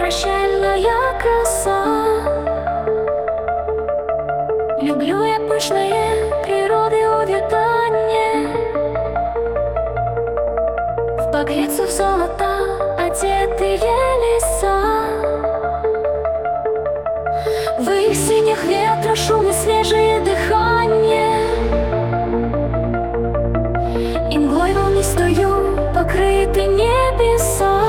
прощальная краса. Люблю я пышное природы увядание. В багрицу в золото одетые леса. В их синих ветра шум и свежее дыхание. И мглой волнистою покрыты небеса.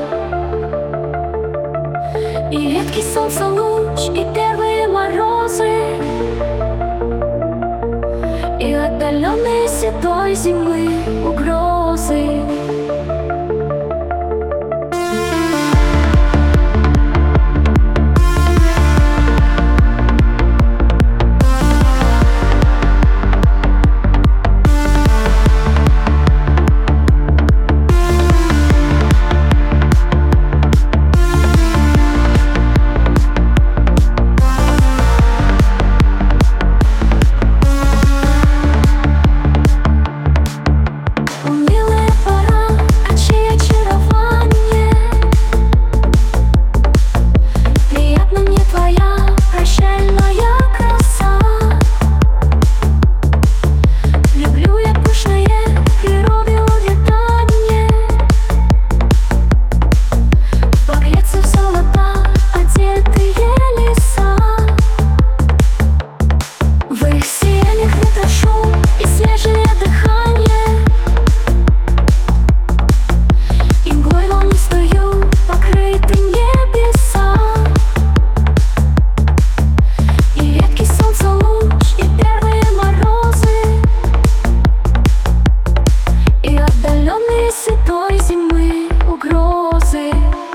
И редкий солнца луч, и первые морозы, и отдаленные седой зимы угрозы. Седой зимы угрозы.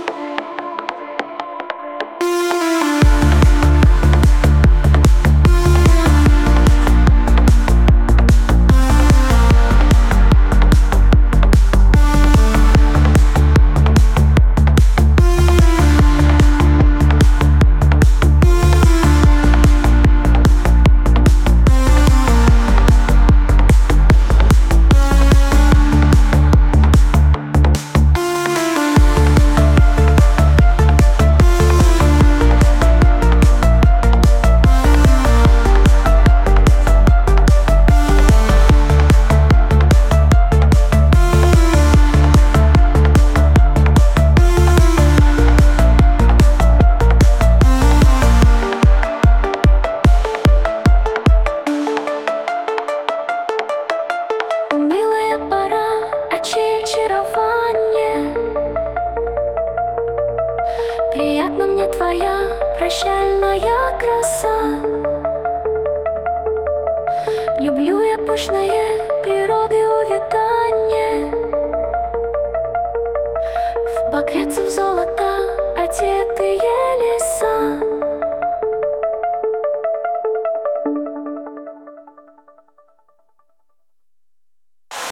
Приятна мне твоя прощальная краса. Люблю я пышное природы увядание.